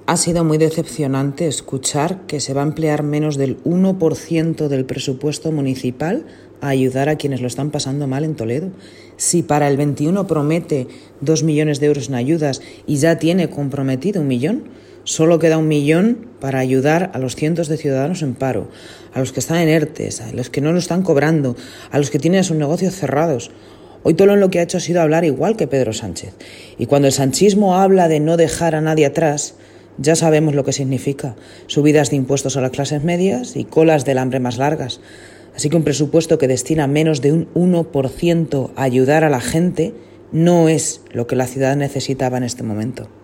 Ha sido muy decepcionante escuchar que se va a emplear menos del 1% del presupuesto municipal a ayudar a quienes lo están pasando mal en Toledo. Si para el 21 promete 2 millones de euros en ayudas y ya tiene comprometido 1 millón, solo queda 1 millón para ayudar a los cientos de ciudadanos en paro, a los que están en ERTES, a los que no lo están cobrando, a los que tienen sus negocios cerrados. Hoy Tolón lo que ha hecho ha sido hablar igual que Pedro Sánchez. Y cuando el sanchismo habla de no dejar a nadie atrás, ya sabemos lo que significa: subidas de impuestos a las clases medias y colas del hambre más largas. Así que un presupuesto que destina menos de un 1% a ayudar a la gente no es lo que la ciudad necesitaba en este momento.